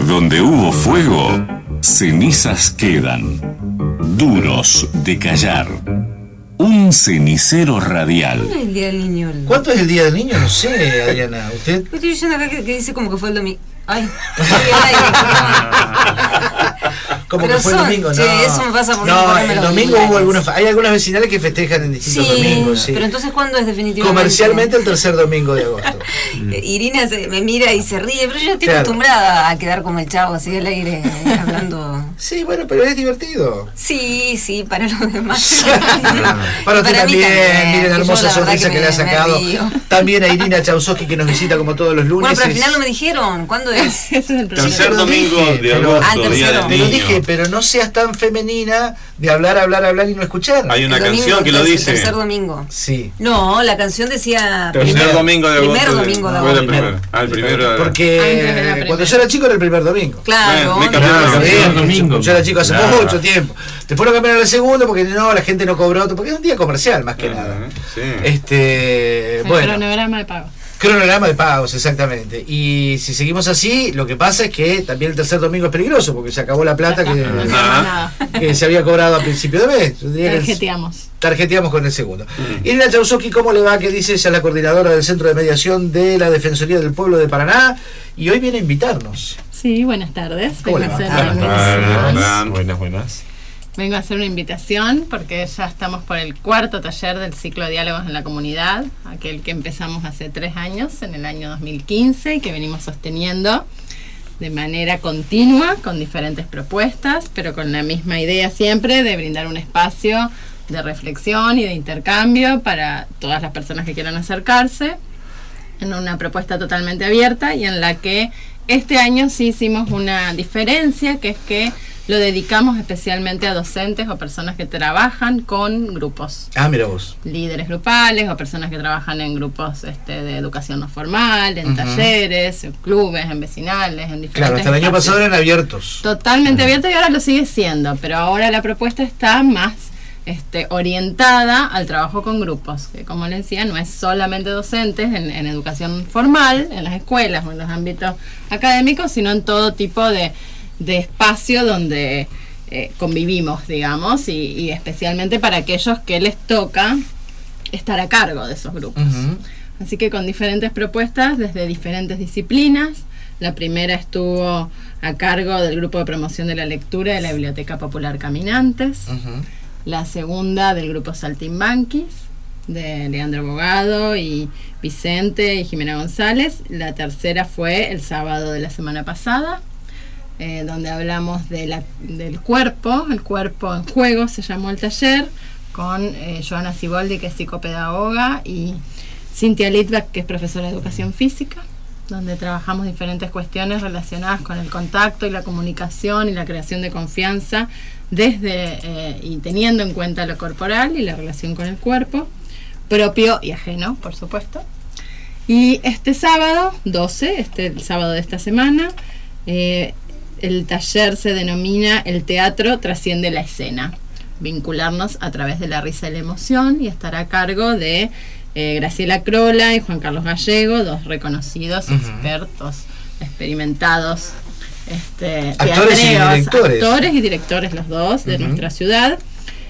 Donde hubo fuego, cenizas quedan, duros de callar. Un cenicero radial. ¿Cuándo es el Día del Niño? ¿Cuánto es el Día del Niño? No sé, Adriana. ¿Usted? Estoy leyendo acá que dice como que fue el domingo. Ay, Como pero que fue el domingo, sí, no. eso me pasa por no, ponerme el los domingo domingos. hay algunas vecinales que festejan en distintos domingos, sí. Pero entonces, ¿cuándo es definitivamente? Comercialmente el tercer domingo de agosto. Irina me mira y se ríe, pero yo estoy Claro. acostumbrada a quedar como el Chavo, así al aire, hablando. Sí, bueno, pero es divertido. Sí, para los demás. Para usted Para mí también, también, miren la que hermosa yo la verdad sonrisa que le ha me sacado. río. También a Irina Chausowski, que nos visita como todos los lunes. Bueno, pero al final no me dijeron, ¿cuándo es? Ese es el problema. Tercer domingo de pero- agosto, el Día tercero. del Te lo Niño. dije, pero no seas tan femenina de hablar y no escuchar. Hay una El domingo, canción que lo el dice. tercer domingo. Sí. No, la canción decía Tercer domingo de agosto. primer domingo de Fue agosto. el primero. Ah, el primero. Porque Antes de la primera. cuando yo era chico era el primer domingo. Claro. Me no, cambiaron la no, canción. Sí, domingo. yo era chico hace Claro. mucho tiempo. Después lo cambiaron al segundo porque no, la gente no cobró otro, porque es un día comercial más que nada. Sí. El Bueno, cronograma de pago. cronograma de pagos, exactamente. Y si seguimos así, lo que pasa es que también el tercer domingo es peligroso porque se acabó la plata No hacemos nada. que se había cobrado a principio de mes. Yo diría que tarjeteamos con el segundo. Irina Chausowski, ¿cómo le va? Que dice, ella es la coordinadora del Centro de Mediación de la Defensoría del Pueblo de Paraná y hoy viene a invitarnos. Sí, buenas tardes. ¿Cómo Vengo a le va? hacer una invitación. Buenas. Vengo a hacer una invitación porque ya estamos por el cuarto taller del ciclo de diálogos en la comunidad, aquel que empezamos hace 3 años, en el año 2015, y que venimos sosteniendo de manera continua con diferentes propuestas, pero con la misma idea siempre de brindar un espacio de reflexión y de intercambio para todas las personas que quieran acercarse, en una propuesta totalmente abierta y en la que este año sí hicimos una diferencia, que es que lo dedicamos especialmente a docentes o personas que trabajan con grupos, Ah, mira vos. líderes grupales o personas que trabajan en grupos de educación no formal, en talleres, en clubes, en vecinales, en diferentes Claro, hasta el año espacios. pasado eran abiertos. Totalmente abierto y ahora lo sigue siendo, pero ahora la propuesta está más orientada al trabajo con grupos, que como les decía, no es solamente docentes en educación formal, en las escuelas o en los ámbitos académicos, sino en todo tipo de espacio donde convivimos, digamos, y especialmente para aquellos que les toca estar a cargo de esos grupos. Ujú. Así que con diferentes propuestas desde diferentes disciplinas. La primera estuvo a cargo del Grupo de Promoción de la Lectura de la Biblioteca Popular Caminantes. Ujú. La segunda del Grupo Saltimbanquis, de Leandro Bogado y Vicente y Jimena González. La tercera fue el sábado de la semana pasada, donde hablamos del cuerpo, el cuerpo en juego se llamó el taller, con Joana Ciboldi, que es psicopedagoga, y Cintia Litvak, que es profesora de educación física, donde trabajamos diferentes cuestiones relacionadas con el contacto y la comunicación y la creación de confianza desde y teniendo en cuenta lo corporal y la relación con el cuerpo, propio y ajeno, por supuesto. Y este sábado 12, el sábado de esta semana, el taller se denomina El teatro trasciende la escena, vincularnos a través de la risa y la emoción, y estará a cargo de Graciela Crola y Juan Carlos Gallego, dos reconocidos expertos, experimentados Actores y teatreros, directores. actores y directores los dos de nuestra ciudad,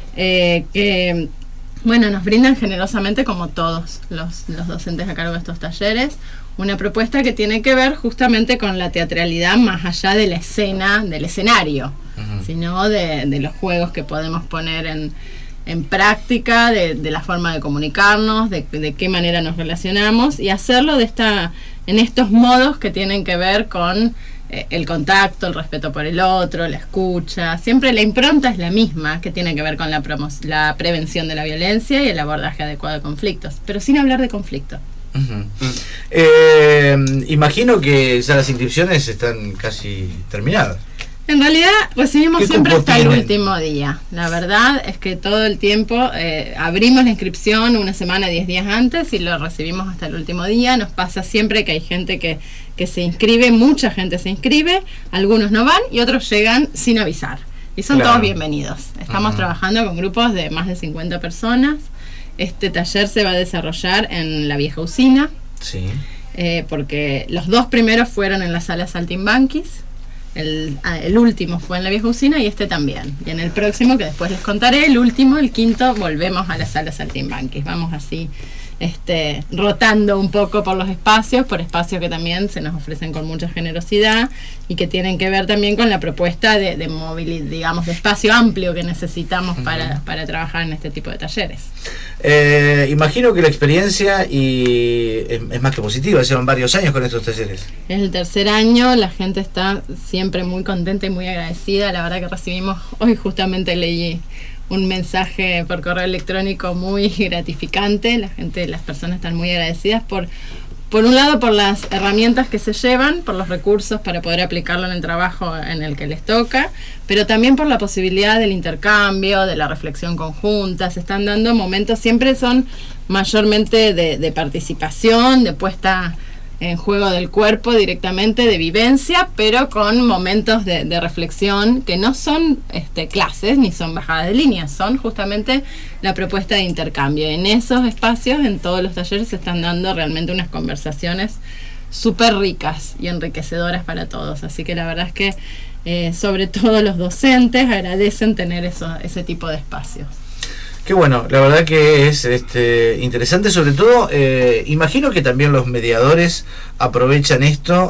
que bueno, nos brindan generosamente, como todos los docentes a cargo de estos talleres, una propuesta que tiene que ver justamente con la teatralidad más allá de la escena, del escenario, sino de los juegos que podemos poner en práctica, de la forma de comunicarnos, de qué manera nos relacionamos, y hacerlo en estos modos que tienen que ver con el contacto, el respeto por el otro, la escucha. Siempre la impronta es la misma, que tiene que ver con la prevención de la violencia y el abordaje adecuado de conflictos, pero sin hablar de conflicto. Imagino que ya las inscripciones están casi terminadas. En realidad recibimos ¿Qué siempre cupo hasta el tienen? último día. La verdad es que todo el tiempo abrimos la inscripción una semana, 10 días antes, y lo recibimos hasta el último día. Nos pasa siempre que hay gente que se inscribe, mucha gente se inscribe, algunos no van y otros llegan sin avisar. Y son Claro. todos bienvenidos. Estamos trabajando con grupos de más de 50 personas. Este taller se va a desarrollar en la vieja usina, Sí. porque los dos primeros fueron en la sala Saltimbanquis. El último fue en la vieja usina y este también. Y en el próximo, que después les contaré, el último, el quinto, volvemos a la sala Saltimbanquis. Vamos así rotando un poco por los espacios, por espacios que también se nos ofrecen con mucha generosidad y que tienen que ver también con la propuesta de movilidad, digamos, de espacio amplio que necesitamos para trabajar en este tipo de talleres. Imagino que la experiencia es más que positiva, llevan varios años con estos talleres. Es el tercer año, la gente está siempre muy contenta y muy agradecida. La verdad que recibimos, hoy justamente leí un mensaje por correo electrónico muy gratificante. Las personas están muy agradecidas por un lado por las herramientas que se llevan, por los recursos para poder aplicarlo en el trabajo en el que les toca, pero también por la posibilidad del intercambio, de la reflexión conjunta. Se están dando momentos, siempre son mayormente de participación, de puesta en juego del cuerpo directamente, de vivencia, pero con momentos de reflexión que no son clases ni son bajadas de línea, son justamente la propuesta de intercambio. En esos espacios, en todos los talleres, se están dando realmente unas conversaciones súper ricas y enriquecedoras para todos. Así que la verdad es que sobre todo los docentes agradecen tener ese tipo de espacios. Qué bueno, la verdad que es interesante, sobre todo, imagino que también los mediadores aprovechan esto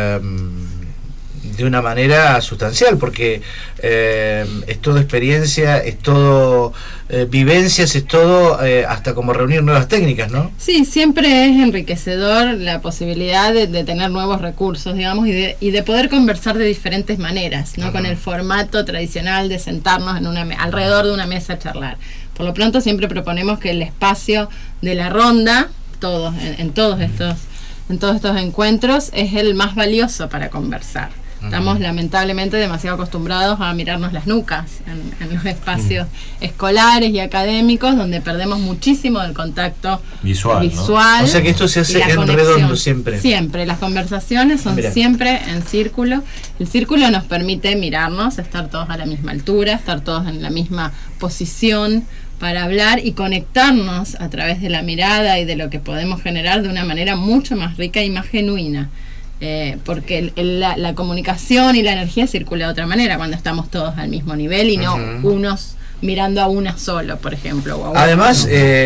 de una manera sustancial, porque es todo experiencia, es todo vivencias, es todo hasta como reunir nuevas técnicas, ¿no? Sí, siempre es enriquecedor la posibilidad de tener nuevos recursos, digamos, y de poder conversar de diferentes maneras, ¿no? Con el formato tradicional de sentarnos alrededor de una mesa a charlar. Por lo pronto siempre proponemos que el espacio de la ronda, en todos estos encuentros, es el más valioso para conversar. Estamos lamentablemente demasiado acostumbrados a mirarnos las nucas en los espacios escolares y académicos, donde perdemos muchísimo del contacto visual, ¿no? O sea que esto se hace en redondo siempre. Siempre, las conversaciones son siempre en círculo. El círculo nos permite mirarnos, estar todos a la misma altura, estar todos en la misma posición para hablar y conectarnos a través de la mirada y de lo que podemos generar de una manera mucho más rica y más genuina. Porque la comunicación y la energía circula de otra manera cuando estamos todos al mismo nivel y no unos mirando a una solo, por ejemplo. Además,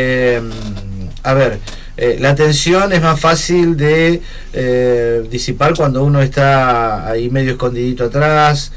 la atención es más fácil de disipar cuando uno está ahí medio escondidito atrás.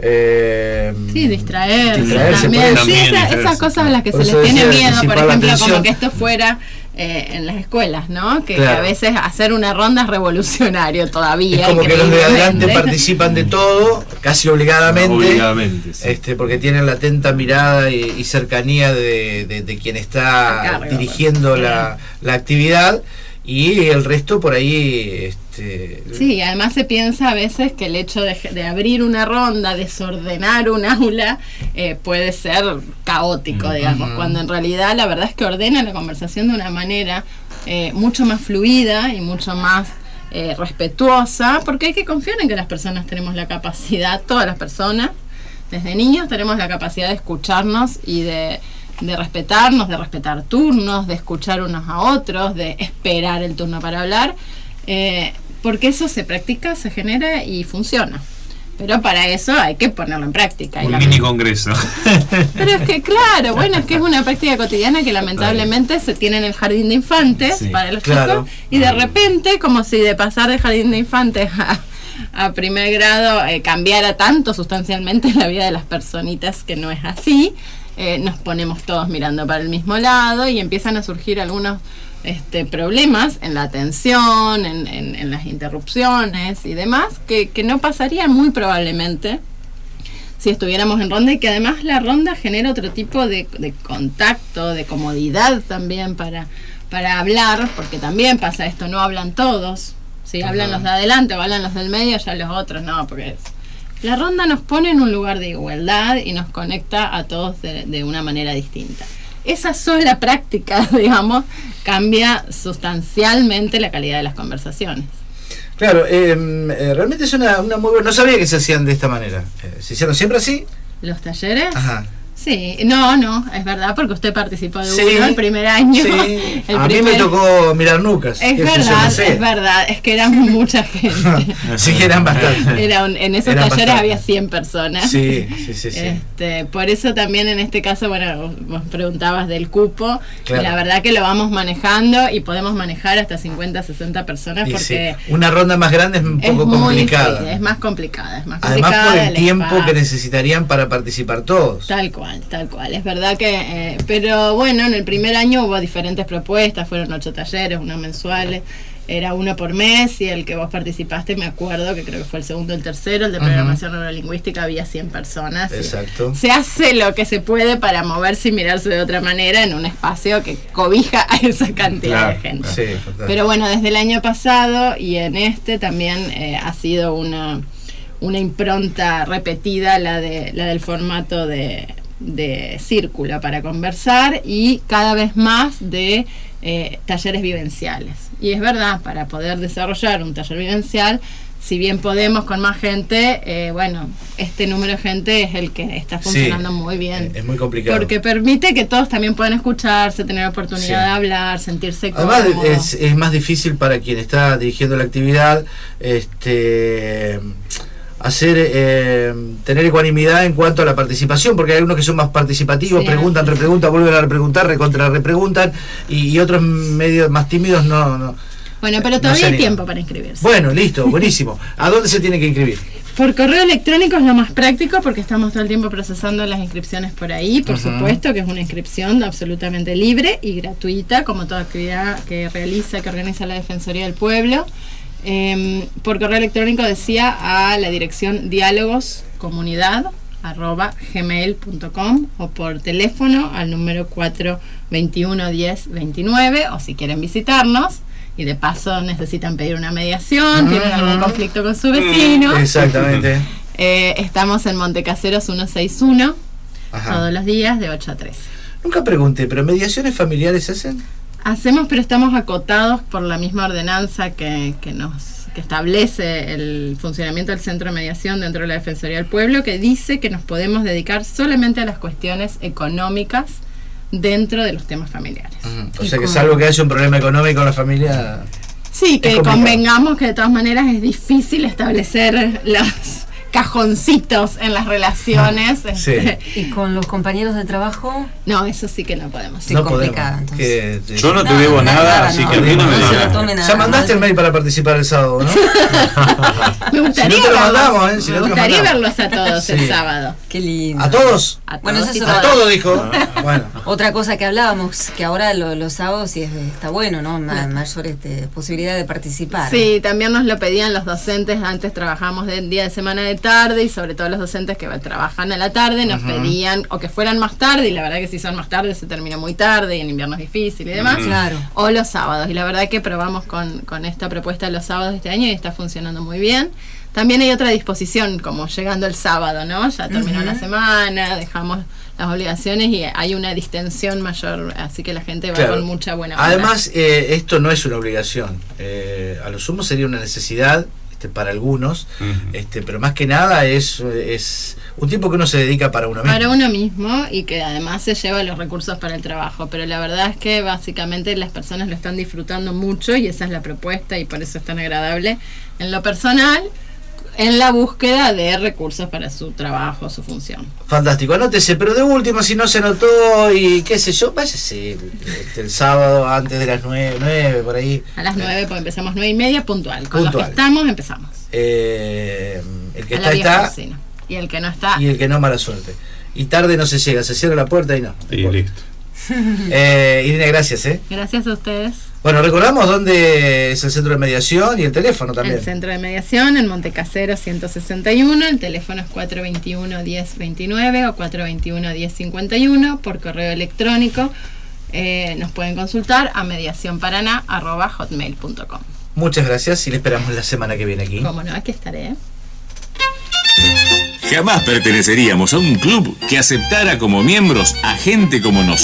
Distraerse también. Esas cosas a las que se les tiene miedo, por ejemplo, como que esto fuera en las escuelas, ¿no? Que a veces hacer una ronda es revolucionario todavía. Es como que los de adelante participan de todo, casi obligadamente, sí. Porque tienen la atenta mirada y cercanía de quien está dirigiendo la actividad, y el resto por ahí Sí, además se piensa a veces que el hecho de abrir una ronda, desordenar un aula, puede ser caótico, digamos, cuando en realidad la verdad es que ordena la conversación de una manera mucho más fluida y mucho más respetuosa, porque hay que confiar en que las personas tenemos la capacidad, todas las personas, desde niños tenemos la capacidad de escucharnos y de respetarnos, de respetar turnos, de escuchar unos a otros, de esperar el turno para hablar, porque eso se practica, se genera y funciona. Pero para eso hay que ponerlo en práctica. Un mini congreso. Pero es que claro, es que es una práctica cotidiana que lamentablemente se tiene en el jardín de infantes para los chicos, y de repente, como si de pasar de jardín de infantes a primer grado cambiara tanto sustancialmente la vida de las personitas, que no es así. Nos ponemos todos mirando para el mismo lado y empiezan a surgir algunos problemas en la atención, en las interrupciones y demás, que no pasarían muy probablemente si estuviéramos en ronda, y que además la ronda genera otro tipo de contacto, de comodidad también para hablar, porque también pasa esto, no hablan todos, si hablan los de adelante o hablan los del medio, ya los otros no, porque la ronda nos pone en un lugar de igualdad y nos conecta a todos de una manera distinta. Esa sola práctica, digamos, cambia sustancialmente la calidad de las conversaciones. Claro, realmente es una muy buena... No sabía que se hacían de esta manera. ¿Se hicieron siempre así? ¿Los talleres? Ajá. Sí, no, es verdad, porque usted participó de uno el primer año. Sí. Mí me tocó mirar nucas. Es verdad, es que eran mucha gente. Sí, eran bastante. En esos talleres había 100 personas. Sí. Por eso también en este caso, bueno, vos preguntabas del cupo, claro. Y la verdad que lo vamos manejando y podemos manejar hasta 50, 60 personas porque... Sí. Una ronda más grande es un poco complicada. Es más complicada. Además por el tiempo que necesitarían para participar todos. Tal cual. Es verdad que, pero bueno, en el primer año hubo diferentes propuestas, fueron 8 talleres, 1 mensuales, era 1 por mes, y el que vos participaste, me acuerdo que creo que fue el segundo o el tercero, el de programación neurolingüística, había 100 personas. Exacto. Se hace lo que se puede para moverse y mirarse de otra manera en un espacio que cobija a esa cantidad de gente. Sí, pero bueno, desde el año pasado y en este también ha sido una impronta repetida la del formato de círculo para conversar, y cada vez más de talleres vivenciales. Y es verdad, para poder desarrollar un taller vivencial, si bien podemos con más gente, bueno, este número de gente es el que está funcionando muy bien. Es muy complicado. Porque permite que todos también puedan escucharse, tener oportunidad de hablar, sentirse cómodos. Además es más difícil para quien está dirigiendo la actividad, tener ecuanimidad en cuanto a la participación, porque hay algunos que son más participativos, preguntan, repreguntan, vuelven a repreguntar, repreguntan, y otros medio más tímidos no. Bueno, pero todavía hay tiempo para inscribirse. Bueno, listo, buenísimo. ¿A dónde se tiene que inscribir? Por correo electrónico es lo más práctico, porque estamos todo el tiempo procesando las inscripciones por ahí. Por supuesto que es una inscripción absolutamente libre y gratuita, como toda actividad que organiza la Defensoría del Pueblo. Por correo electrónico decía a la dirección dialogoscomunidad@gmail.com, o por teléfono al número 421-1029, o si quieren visitarnos y de paso necesitan pedir una mediación, tienen algún conflicto con su vecino. Exactamente. Estamos en Montecaseros 161, todos los días de 8 a 13. Nunca pregunté, ¿pero mediaciones familiares se hacen? Hacemos, pero estamos acotados por la misma ordenanza que establece el funcionamiento del centro de mediación dentro de la Defensoría del Pueblo, que dice que nos podemos dedicar solamente a las cuestiones económicas dentro de los temas familiares. O sea que salvo que haya un problema económico en la familia... Sí, que convengamos que de todas maneras es difícil establecer los cajoncitos en las relaciones. Sí. ¿Y con los compañeros de trabajo? No, eso sí que no podemos. Es complicado. Yo no te debo nada, así que a mí no me digas. Ya mandaste el mail para participar el sábado, ¿no? Me gustaría, si no te lo mandamos, me gustaría verlos a todos el sábado. Qué lindo. ¿A todos? Bueno, eso es a todos, dijo. Bueno. Otra cosa que hablábamos, que ahora los sábados sí está bueno, ¿no? Mayor posibilidad de participar. Sí, también nos lo pedían los docentes. Antes trabajamos de día de semana de tarde, y sobre todo los docentes que trabajan a la tarde nos pedían o que fueran más tarde, y la verdad que si son más tarde se termina muy tarde y en invierno es difícil y demás. Claro. O los sábados, y la verdad que probamos con esta propuesta de los sábados de este año y está funcionando muy bien. También hay otra disposición, como llegando el sábado, ¿no? Ya terminó la semana, dejamos las obligaciones y hay una distensión mayor, así que la gente va con mucha buena onda. Además, esto no es una obligación, a lo sumo sería una necesidad para algunos, pero más que nada es un tiempo que uno se dedica para uno mismo. Para uno mismo, y que además se lleva los recursos para el trabajo, pero la verdad es que básicamente las personas lo están disfrutando mucho, y esa es la propuesta, y por eso es tan agradable en lo personal, en la búsqueda de recursos para su trabajo, su función. Fantástico, anótese, pero de último, si no se anotó y qué sé yo, váyase el sábado antes de las 9 por ahí. A las 9, pues empezamos 9:30 puntual. Con los que estamos, empezamos. El que está. Cocina. Y el que no está. Y el que no, mala suerte. Y tarde no se llega, se cierra la puerta y no. Y listo. Irene, gracias. Gracias a ustedes. Bueno, recordamos dónde es el centro de mediación y el teléfono también. El centro de mediación en Montecaseros 161, el teléfono es 421-1029 o 421-1051, por correo electrónico nos pueden consultar a mediacionparaná@hotmail.com. Muchas gracias y le esperamos la semana que viene aquí. Cómo no, aquí estaré. Jamás perteneceríamos a un club que aceptara como miembros a gente como nosotros.